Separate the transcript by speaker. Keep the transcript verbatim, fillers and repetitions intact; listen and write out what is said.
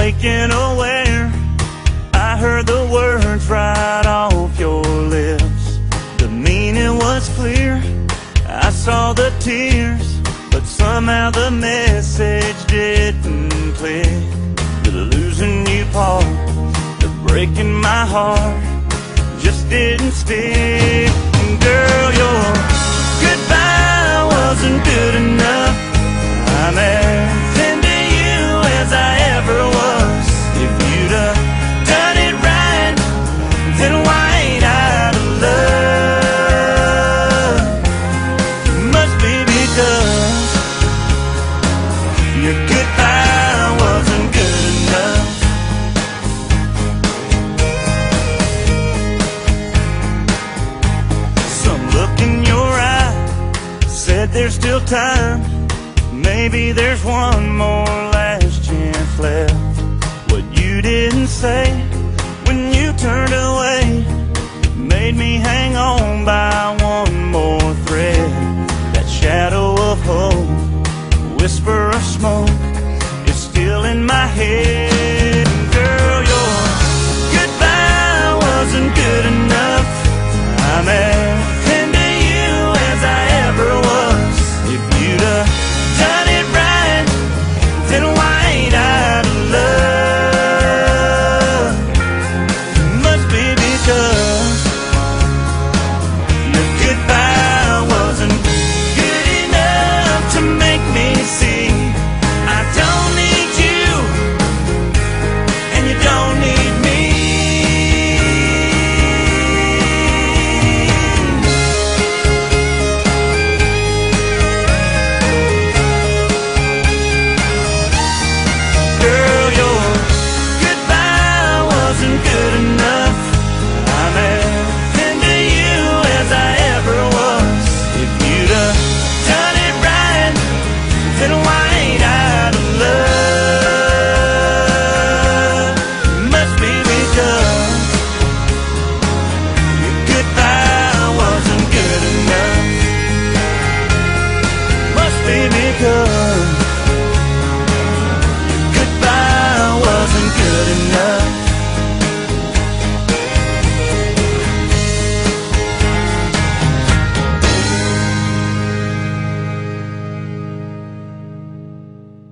Speaker 1: awake and aware, I heard the words right off your lips. The meaning was clear, I saw the tears, but somehow the message didn't click. The losing you part, the breaking my heart just didn't stick. Girl, your goodbye wasn't good enough. I'm as into you as I ever was. If you'd have done it right, then why ain't out of love? Must be because your goodbye wasn't good enough. Some look in your eye said there's still time. Maybe there's one more last chance left. What you didn't say when you turned away made me hang on by one more thread. That shadow of hope, whisper of smoke, is still in my head.